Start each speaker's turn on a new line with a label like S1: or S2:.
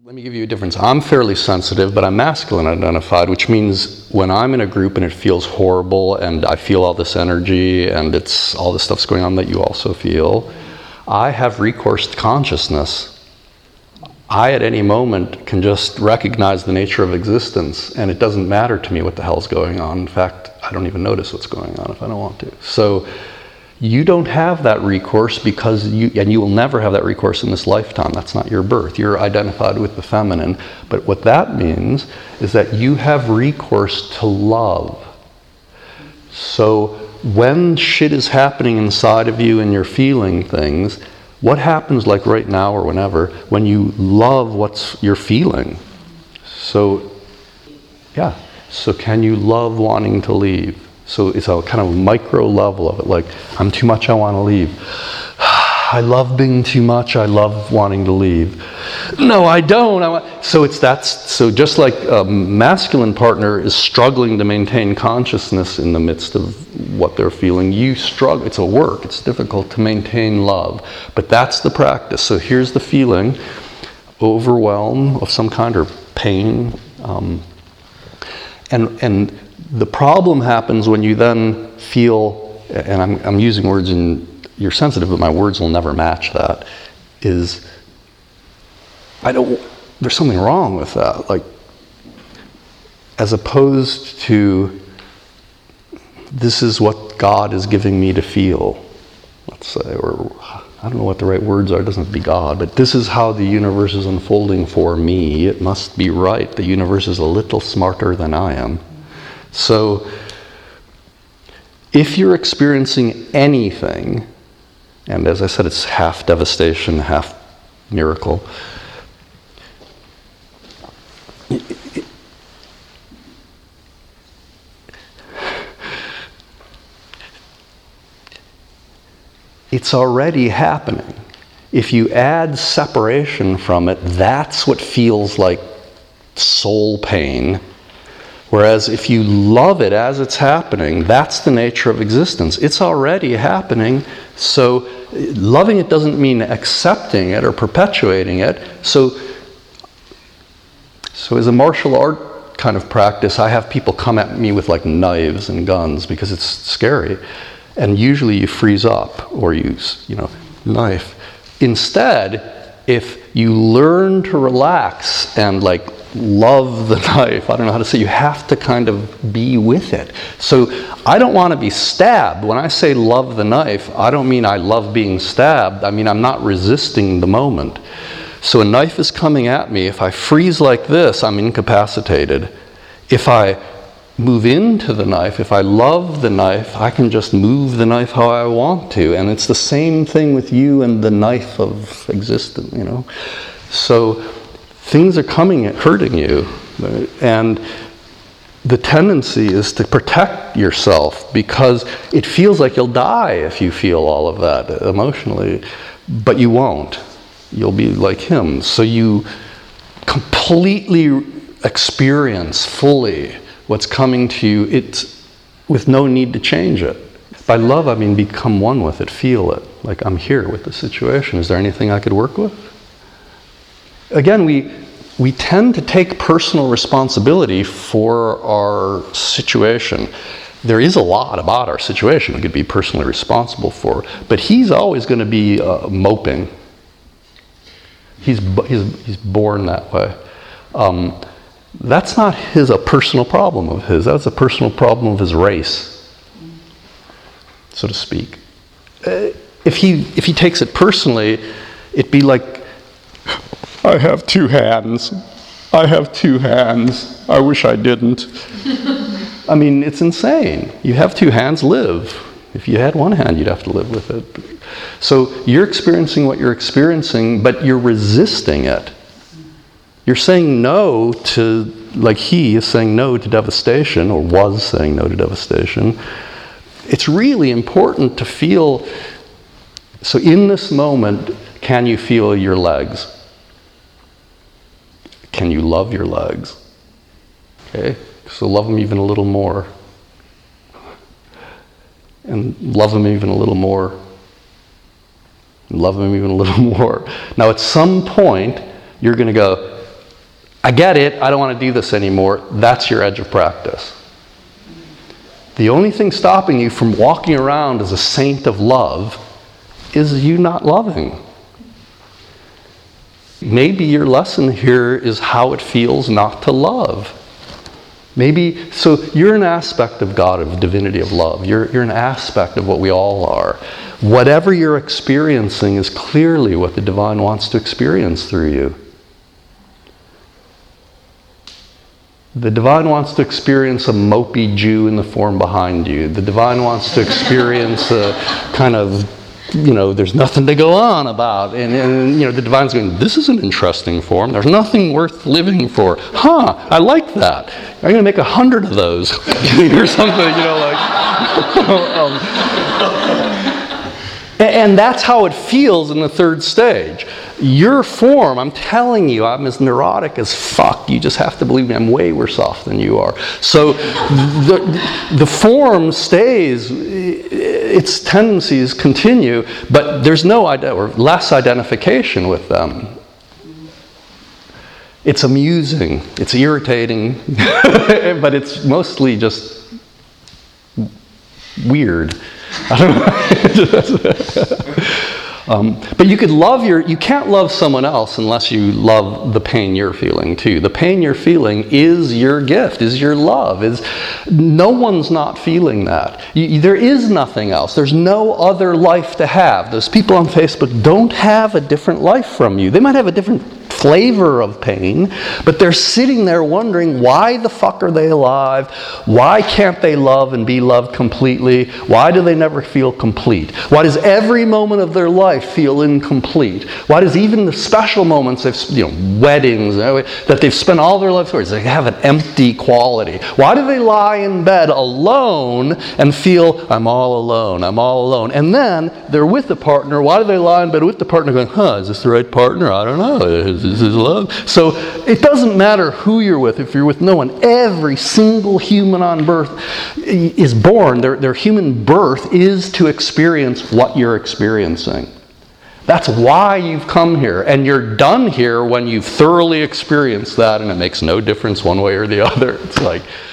S1: Let me give you a difference. I'm fairly sensitive, but I'm masculine identified, which means when I'm in a group and it feels horrible and I feel all this energy and it's all this stuff's going on that you also feel, I have recourse to consciousness. I, at any moment, can just recognize the nature of existence, and it doesn't matter to me what the hell's going on. In fact, I don't even notice what's going on if I don't want to. So you don't have that recourse because you will never have that recourse in this lifetime. That's not your birth. You're identified with the feminine. But what that means is that you have recourse to love. So when shit is happening inside of you and you're feeling things, what happens, like right now or whenever, when you love what you're feeling? So, yeah. So can you love wanting to leave? So it's a kind of micro level of it, like, I'm too much, I want to leave. I love being too much, I love wanting to leave. No, I don't. So just like a masculine partner is struggling to maintain consciousness in the midst of what they're feeling, you struggle. It's a work, it's difficult to maintain love. But that's the practice. So here's the feeling, overwhelm of some kind or pain. And the problem happens when you then feel, and I'm using words in, you're sensitive, but my words will never match that, is, there's something wrong with that. Like, as opposed to, this is what God is giving me to feel, let's say, or I don't know what the right words are, it doesn't have to be God, but this is how the universe is unfolding for me. It must be right. The universe is a little smarter than I am. So, if you're experiencing anything, and as I said, it's half devastation, half miracle, it's already happening. If you add separation from it, that's what feels like soul pain. Whereas if you love it as it's happening, that's the nature of existence. It's already happening, so loving it doesn't mean accepting it or perpetuating it. So as a martial art kind of practice, I have people come at me with like knives and guns because it's scary. And usually you freeze up or use, knife. Instead, if you learn to relax and like love the knife, I don't know how to say, you have to kind of be with it. So I don't want to be stabbed. When I say love the knife, I don't mean I love being stabbed. I mean, I'm not resisting the moment. So a knife is coming at me. If I freeze like this, I'm incapacitated. If I move into the knife, if I love the knife, I can just move the knife how I want to. And it's the same thing with you and the knife of existence, So things are coming and hurting you. And the tendency is to protect yourself because it feels like you'll die if you feel all of that emotionally. But you won't. You'll be like him. So you completely experience fully what's coming to you, it's with no need to change it. By love, I mean become one with it, feel it. Like, I'm here with the situation. Is there anything I could work with? Again, we tend to take personal responsibility for our situation. There is a lot about our situation we could be personally responsible for, but he's always going to be moping. He's born that way. That's not a personal problem of his. That's a personal problem of his race, so to speak. If he takes it personally, it'd be like, I have two hands. I have two hands. I wish I didn't. I mean, it's insane. You have two hands, live. If you had one hand, you'd have to live with it. So you're experiencing what you're experiencing, but you're resisting it. You're saying no to, like he is saying no to devastation, or was saying no to devastation. It's really important to feel, so in this moment, can you feel your legs? Can you love your legs? Okay, so love them even a little more. And love them even a little more. And love them even a little more. Now at some point, you're going to go, I get it, I don't want to do this anymore. That's your edge of practice. The only thing stopping you from walking around as a saint of love is you not loving. Maybe your lesson here is how it feels not to love. Maybe, so you're an aspect of God, of divinity of love. You're an aspect of what we all are. Whatever you're experiencing is clearly what the divine wants to experience through you. The divine wants to experience a mopey Jew in the form behind you. The divine wants to experience a kind of, there's nothing to go on about. And the divine's going, this is an interesting form. There's nothing worth living for. I like that. I'm going to make 100 of those. Or something, And that's how it feels in the third stage. Your form, I'm telling you, I'm as neurotic as fuck. You just have to believe me, I'm way worse off than you are. So the form stays, its tendencies continue, but there's no or less identification with them. It's amusing, it's irritating, but it's mostly just weird. I don't know. But you you can't love someone else unless you love the pain you're feeling too. The pain you're feeling is your gift, is your love. No one's not feeling that. There is nothing else. There's no other life to have. Those people on Facebook don't have a different life from you. They might have a different flavor of pain, but they're sitting there wondering, why the fuck are they alive? Why can't they love and be loved completely? Why do they never feel complete? Why does every moment of their life feel incomplete? Why does even the special moments, weddings, that they've spent all their life towards, they have an empty quality? Why do they lie in bed alone and feel, I'm all alone, I'm all alone? And then they're with a partner. Why do they lie in bed with the partner going, is this the right partner? I don't know. This is love. So it doesn't matter who you're with. If you're with no one, every single human on birth is born. Their human birth is to experience what you're experiencing. That's why you've come here. And you're done here when you've thoroughly experienced that, and it makes no difference one way or the other. It's like,